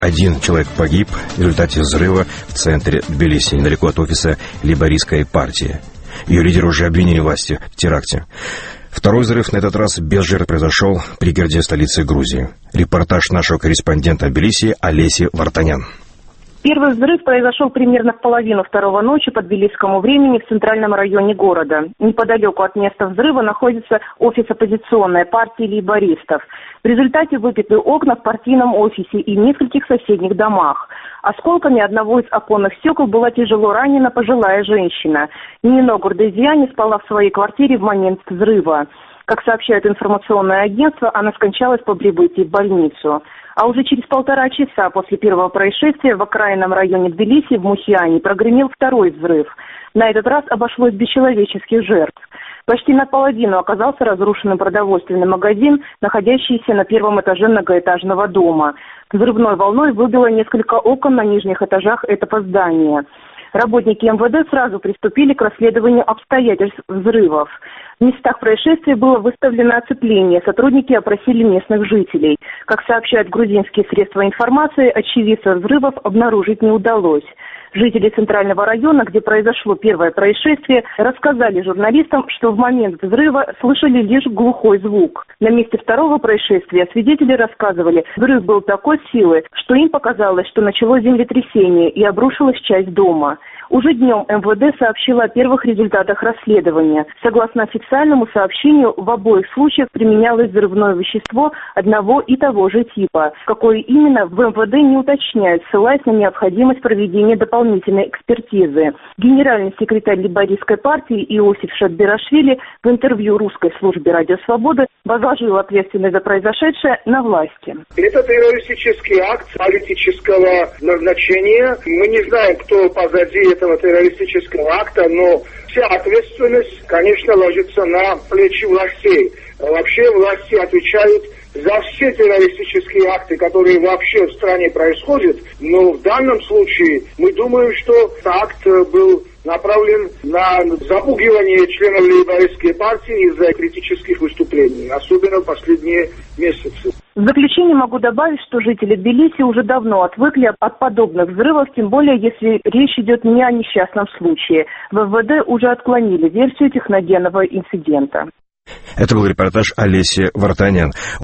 Один человек погиб в результате взрыва в центре Тбилиси, недалеко от офиса лейбористской партии. Ее лидеры уже обвинили власти в теракте. Второй взрыв, на этот раз без жертв, произошел в пригороде столицы Грузии. Репортаж нашего корреспондента в Тбилиси Олеси Вартанян. Первый взрыв произошел примерно в половину второго ночи по тбилисскому времени в центральном районе города. Неподалеку от места взрыва находится офис оппозиционной партии лейбористов. В результате выбиты окна в партийном офисе и в нескольких соседних домах. Осколками одного из оконных стекол была тяжело ранена пожилая женщина. Нино Гурдезиани спала в своей квартире в момент взрыва. Как сообщает информационное агентство, она скончалась по прибытии в больницу. А уже через 1,5 часа после первого происшествия в окраинном районе Тбилиси в Мухиане прогремел второй взрыв. На этот раз обошлось без человеческих жертв. Почти наполовину оказался разрушенным продовольственный магазин, находящийся на первом этаже многоэтажного дома. Взрывной волной выбило несколько окон на нижних этажах этого здания. Работники МВД сразу приступили к расследованию обстоятельств взрывов. В местах происшествия было выставлено оцепление. Сотрудники опросили местных жителей. Как сообщают грузинские средства информации, очевидцев взрывов обнаружить не удалось. Жители центрального района, где произошло первое происшествие, рассказали журналистам, что в момент взрыва слышали лишь глухой звук. На месте второго происшествия свидетели рассказывали, взрыв был такой силы, что им показалось, что началось землетрясение и обрушилась часть дома. Уже днем МВД сообщило о первых результатах расследования. Согласно официальному сообщению, в обоих случаях применялось взрывное вещество одного и того же типа. Какое именно, в МВД не уточняют, ссылаясь на необходимость проведения дополнительной экспертизы. Генеральный секретарь лейбористской партии Иосиф Шатберашвили в интервью русской службе «Радио Свобода» возложил ответственность за произошедшее на власти. Это террористический акт политического назначения. Мы не знаем, кто позади этого террористического акта, но вся ответственность, конечно, ложится на плечи властей. Вообще власти отвечают за все террористические акты, которые вообще в стране происходят. Но в данном случае мы думаем, что акт был направлен на запугивание членов лейбористской партии из-за критических выступлений, особенно в последние месяцы. В заключение могу добавить, что жители Тбилиси уже давно отвыкли от подобных взрывов, тем более если речь идет не о несчастном случае. В МВД уже отклонили версию техногенного инцидента. Это был репортаж Олеси Вартанян.